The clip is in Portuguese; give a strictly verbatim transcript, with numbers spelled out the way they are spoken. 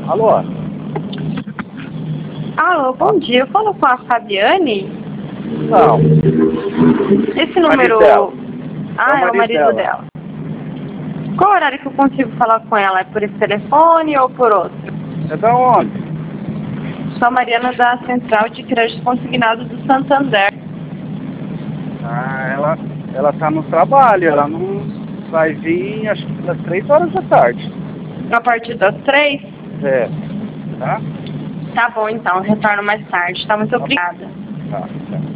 Alô? Alô, bom dia. Eu falo com a Fabiane? Não. Esse número... dela. Ah, É o é o marido marido dela. dela. Qual horário que eu consigo falar com ela? É por esse telefone ou por outro? É da onde? Sou a Mariana da Central de Crédito Consignado do Santander. Ah, ela, ela tá no trabalho, ela não vai vir, acho que das três horas da tarde. A partir das três? É. Tá? Tá bom, então. Retorno mais tarde. Tá? Muito obrigada. Tá, tá.